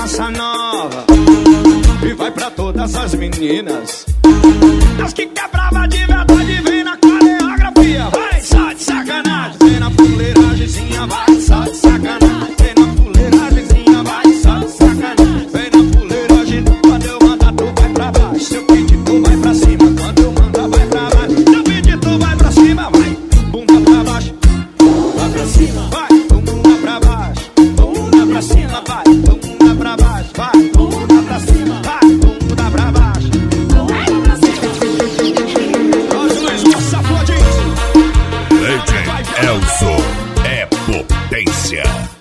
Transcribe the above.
bossa nova e vai pra todas as meninas. As que quebrava de verdade vem na coreografia. Vai só de sacanagem, vem na fuleiragemzinha. Vai só de sacanagem, vem na fuleiragemzinha. Vai só de sacanagem, vem na fuleiragem. Quando eu mandar tu vai pra baixo, se eu pedir tu vai pra cima. Quando eu mandar vai pra baixo, se eu pedir tu vai pra cima. Vai, bunda pra baixo, vai pra cima. Vai, bunda pra baixo, bunda pra cima. Vai, bunda pra baixo, vai, bunda pra cima. Vai, bunda pra baixo. Legend Elso é potência.